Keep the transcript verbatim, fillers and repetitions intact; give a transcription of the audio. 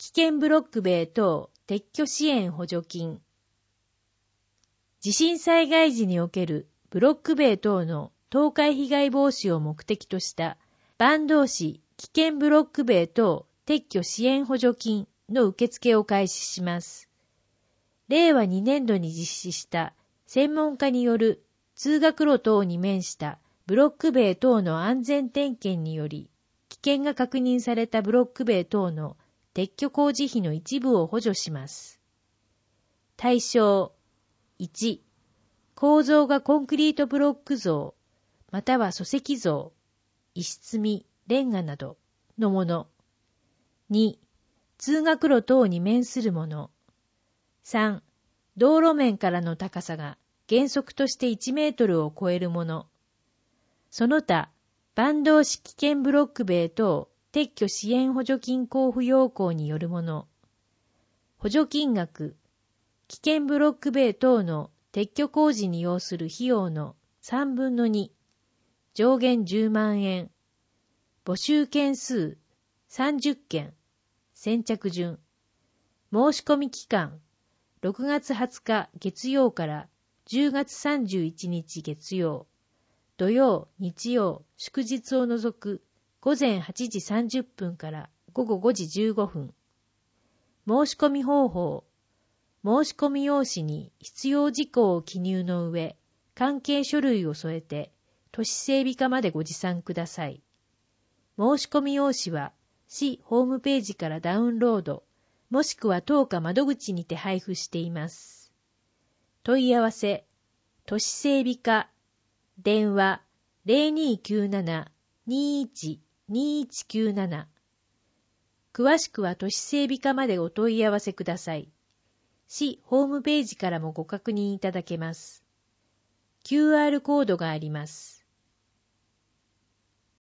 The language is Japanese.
危険ブロック塀等撤去支援補助金。地震災害時におけるブロック塀等の倒壊被害防止を目的とした坂東市危険ブロック塀等撤去支援補助金の受付を開始します。れいわにねんどに実施した専門家による通学路等に面したブロック塀等の安全点検により、危険が確認されたブロック塀等の撤去工事費の一部を補助します。対象いち、構造がコンクリートブロック造、または礎石造、石積み、レンガなどのもの。に、通学路等に面するもの。さん、道路面からの高さが原則としていちメートルを超えるもの。その他、坂東市危険ブロック塀等撤去支援補助金交付要項によるもの。補助金額、危険ブロック塀等の撤去工事に要する費用のさんぶんのに、上限じゅうまんえん。募集件数さんじゅっけん。先着順。申し込み期間、ろくがつはつか月曜からじゅうがつさんじゅういちにち月曜。土曜、日曜、祝日を除くごぜんはちじさんじゅっぷんからごごごじじゅうごふん。申し込み方法。申し込み用紙に必要事項を記入の上、関係書類を添えて、都市整備課までご持参ください。申し込み用紙は、市ホームページからダウンロード、もしくは当課窓口にて配布しています。問い合わせ、都市整備課、電話 ゼロにーきゅうなな にーいち にーいちきゅうなな。詳しくは都市整備課までお問い合わせください。市ホームページからもご確認いただけます。キューアール コードがあります。